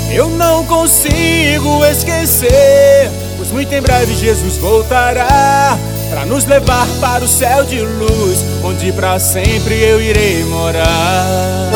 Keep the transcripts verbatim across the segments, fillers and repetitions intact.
Eu não consigo esquecer, pois muito em breve Jesus voltará pra nos levar para o céu de luz, onde pra sempre eu irei morar.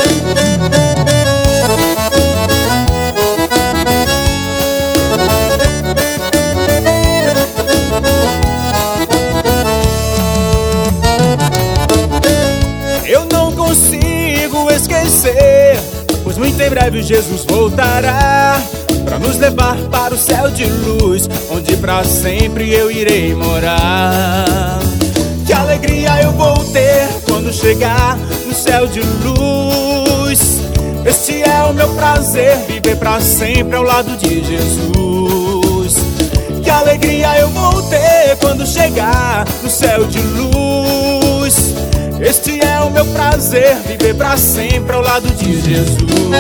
Eu não consigo esquecer, pois muito em breve Jesus voltará pra nos levar para o céu de luz, onde pra sempre eu irei morar. Que alegria eu vou ter quando chegar no céu de luz. Este é o meu prazer, viver pra sempre ao lado de Jesus. Que alegria eu vou ter quando chegar no céu de luz. Este é o meu prazer, viver pra sempre ao lado de Jesus.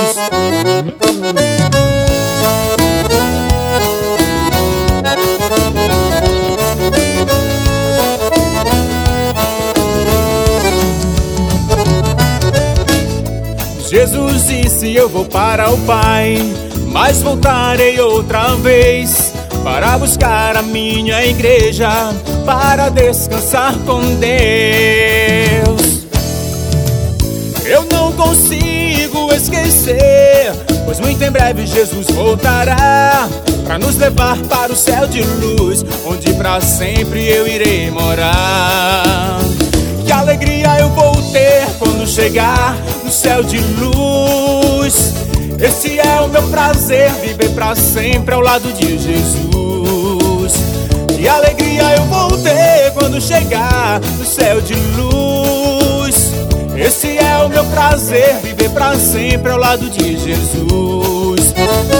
Jesus disse: eu vou para o Pai, mas voltarei outra vez para buscar a minha igreja, para descansar com Deus. Eu não consigo esquecer, pois muito em breve Jesus voltará para nos levar para o céu de luz, onde pra sempre eu irei morar. Que alegria eu vou ter quando chegar no céu de luz. Esse é o meu prazer, viver pra sempre ao lado de Jesus. Que alegria eu vou ter quando chegar no céu de luz. Esse é o meu prazer, viver pra sempre ao lado de Jesus.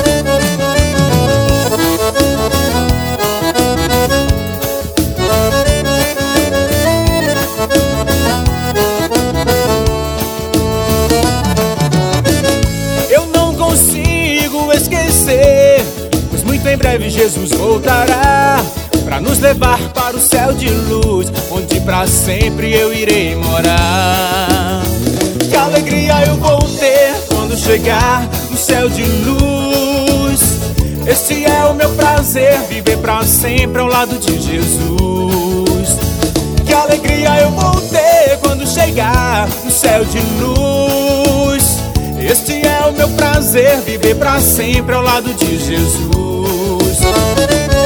Eu não consigo esquecer, pois muito em breve Jesus voltará pra nos levar para o céu de luz, onde pra sempre eu irei morar. Que alegria eu vou ter quando chegar no céu de luz. Este é o meu prazer, viver pra sempre ao lado de Jesus. Que alegria eu vou ter quando chegar no céu de luz. Este é o meu prazer, viver pra sempre ao lado de Jesus.